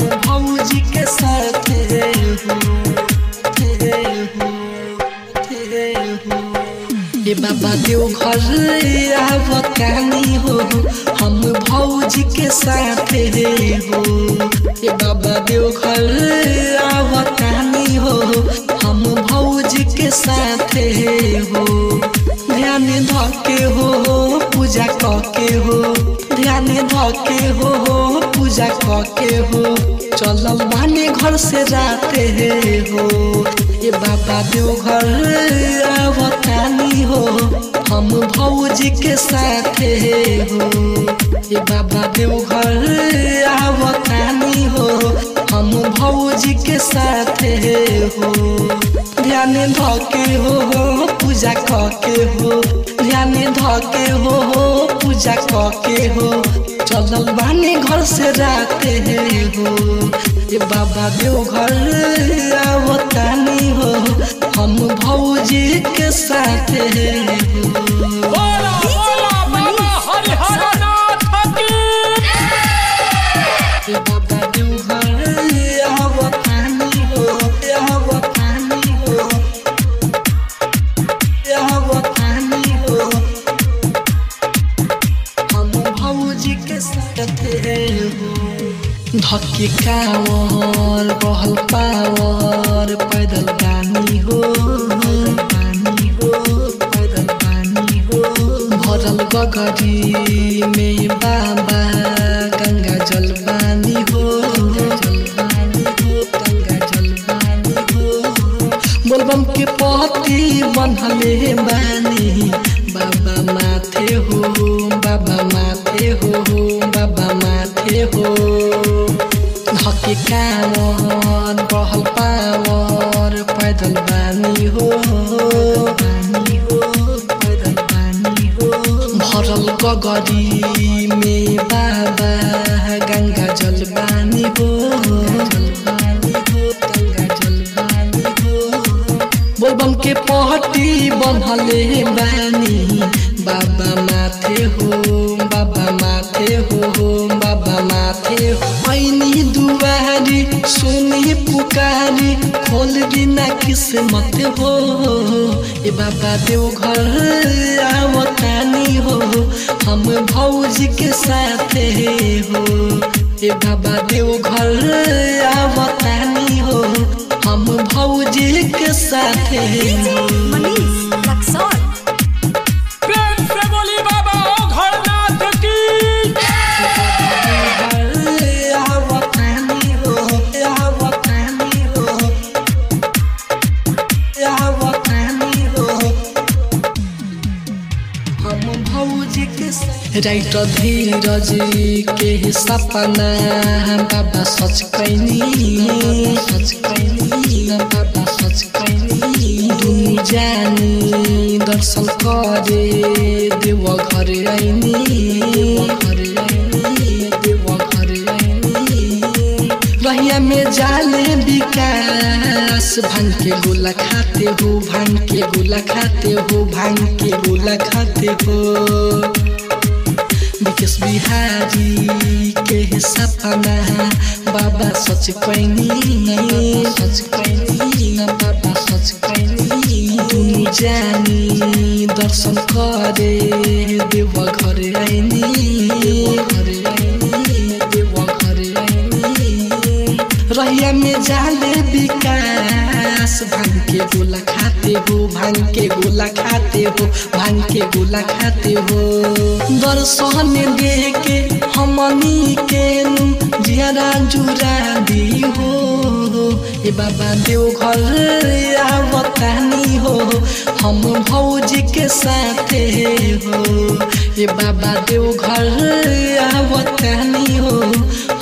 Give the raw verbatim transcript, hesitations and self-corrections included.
भौजी के साथ हो ये बाबा देव घर आवतानी हो हम भौजी के साथ हो ये बाबा देव घर आवतानी हो हम भौजी के साथ हो ध्यान धके हो पूजा कके हो ध्यान धके हो पूजा कके हो चलल बानी घर से राते हो ये बाबा देव घर आवतानी हो हम भौजी के साथ हो ये बाबा देव घर आवतानी हो हम भौजी के साथ हो ध्यान धके हो पूजा कके हो ध्यान धके हो पूजा कके हो चलल बानी घर से राते हो ये बाबा देव घर आवतानी हो हम भौजी के साथ हो बोला बोला बाबा हरिहर नाथ की ये बाबा देव घर आवतानी हो आवतानी हो आवतानी हो हम भौजी के साथ हो धक्की कावर बहल पावर पैदल बानी हो बानी हो पैदल बानी हो भरल गगरी में बाबा गंगा जल बानी हो जल बानी हो गंगा जल बानी हो बोलबम के पति बनहले बानी बाबा माथे हो बाबा माथे हो बाबा माथे हो धके कावर बहल पावर पैदल बानी हो बानी हो पैदल बानी हो भरल गगरी में बाबा गंगा जल बानी हो जल बानी हो गंगा जल बानी हो बोलबम के पहटी बनहले बानी बाबा माथे हो बाबा माथे हो बाबा माथे हो ऐनी दुआरी सुनी पुकारी खोल बिना किस्मत हो ये बाबा देव घर आवतानी हो हम भौजी के साथ हो ये बाबा देव घर आवतानी हो हम भौजी के साथ हो प्रेम से बोली बाबा हरिहर नाथ की आवतानी हो आवतानी हो आवतानी हो हम भौजी के राइट धीरज के सपना बाबा सच कैनी सच कैनी बाबा सच कैनी दुनु जानी दर्शन करे देव घर आइनी घर आइनी देव घर आइनी रहिया में जाले विकास भांग के गोला खाते हो भांग के गोला खाते हो भांग के गोला खाते हो विकास बिहारी के सपना बाबा सच कैनी सच कैनी बाबा सच कैनी दुनु जानी दर्शन करे देव घर आइनी घर आइनी देव घर आइनी रहिया में जाले विकास भांग के गोला खाते हो भांग के गोला खाते हो भांग के गोला खाते हो दर्शन दे के हमनी के जियारा जुरा दी हो ए बाबा देव घर आवतानी हो हम भौजी के साथ हो ए बाबा देव घर आवतानी हो